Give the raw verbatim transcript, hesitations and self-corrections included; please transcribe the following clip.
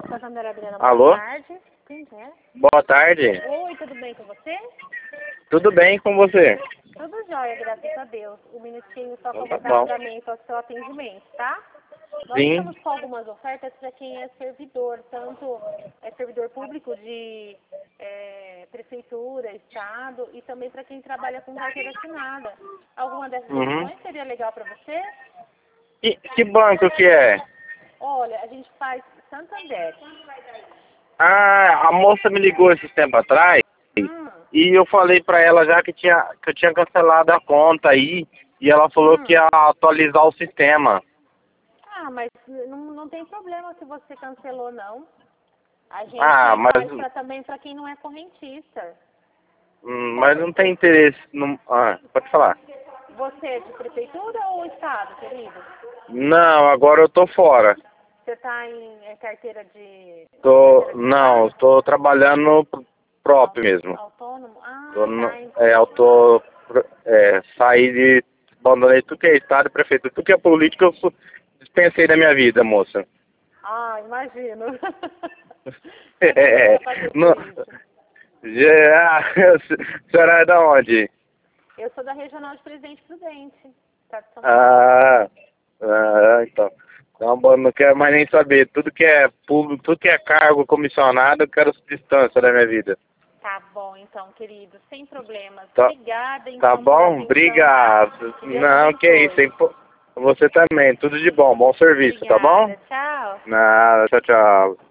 Santander Adriana, Alô? boa tarde. Quem que é? Boa tarde. Oi, tudo bem com você? Tudo bem com você? Tudo jóia, graças a Deus. Um minutinho só para Então tá mudar bom. para mim para o seu atendimento, tá? Nós Sim. estamos com algumas ofertas para quem é servidor, tanto é servidor público de é, prefeitura, estado e também para quem trabalha com carteira assinada. Alguma dessas Uhum. opções seria legal para você? Que, que banco que é? Olha, a gente faz Santander. Ah, a moça me ligou esse tempo atrás Hum, e eu falei pra ela já que, tinha, que eu tinha cancelado a conta aí e ela falou que hum. ia atualizar o sistema. Ah, mas não, não tem problema se você cancelou, não. A Ah, gente mas, faz pra, também para quem não é correntista. hum, mas não tem interesse. Não, ah, pode falar. Você é de prefeitura ou estado, querido? Não, agora eu tô fora. Você está em é, carteira de... Tô, carteira de não, trabalho? tô trabalhando pr- próprio Au- mesmo. Autônomo? Ah, Tô no, tá. en- é, eu tô, é, saí de, abandonei tudo que é estado, prefeitura, tudo que é política, eu fu- dispensei da minha vida, moça. Ah, imagino. Não tem É, problema fazer não, isso. já, a senhora é da onde? Eu sou da Regional de Presidente Prudente, estado de São Paulo. Ah, ah, então. Então, bom, não quero mais nem saber. Tudo que é público, tudo que é cargo comissionado, eu quero distância da minha vida. Tá bom, então, querido. Sem problemas. Tá, Obrigada, tá então, pela bom? atenção, tá? Obrigado. Que Deus Não, que isso, abençoe. hein? Pô, você também. Tudo de bom. Bom serviço, tá bom? Obrigada. Tchau. Nada, tchau, tchau.